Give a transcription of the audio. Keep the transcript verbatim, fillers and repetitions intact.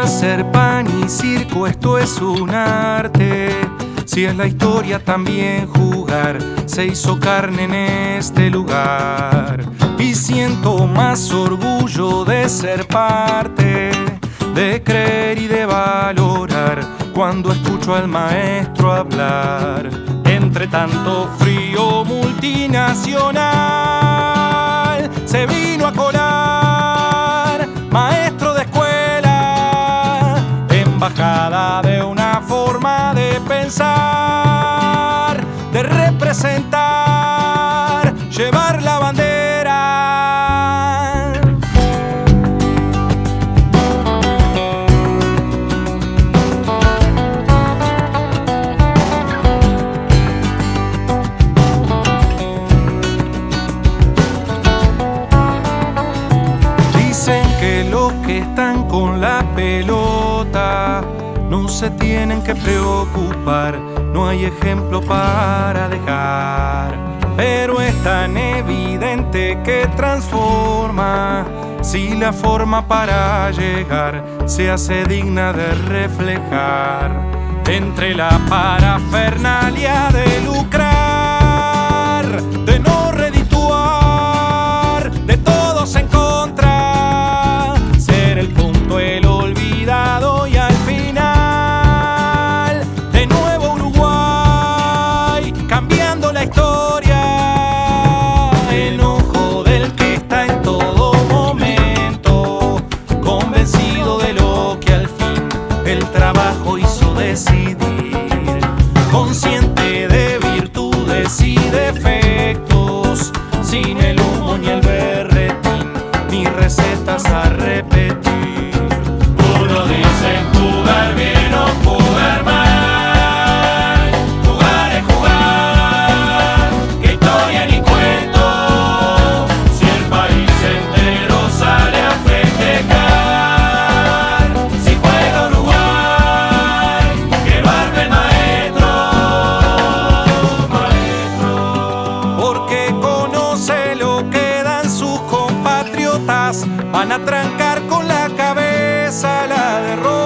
hacer pan y circo, esto es un arte. Si es la historia también jugar, se hizo carne en este lugar. Y siento más orgullo de ser parte, de creer y de valorar cuando escucho al maestro hablar. Entre tanto frío multinacional se vino a colar, maestro de escuela, embajada de una forma de pensar, de representar, llevar la bandera. Dicen que los que están con la pelota no se tienen que preocupar, no hay ejemplo para dejar. Pero es tan evidente que transforma si la forma para llegar se hace digna de reflejar. Entre la parafernalia de lucrar, de no redituar, de todos en contra, ser el punto, el olvidado y al final de nuevo Uruguay cambiando la historia. Enojo del que está en todo momento convencido de lo que al fin el trabajo hizo decidir, consciente de virtudes y defectos, sin el humo ni el berretín, ni recetas a repetir. Unos dicen jugar bien o jugar mal, jugar es jugar, que historia ni cuento, si el país entero sale a festejar, si juega Uruguay, que lo arme el maestro, maestro. Porque conoce lo que dan sus compatriotas, van a trancar con la cabeza la derrota.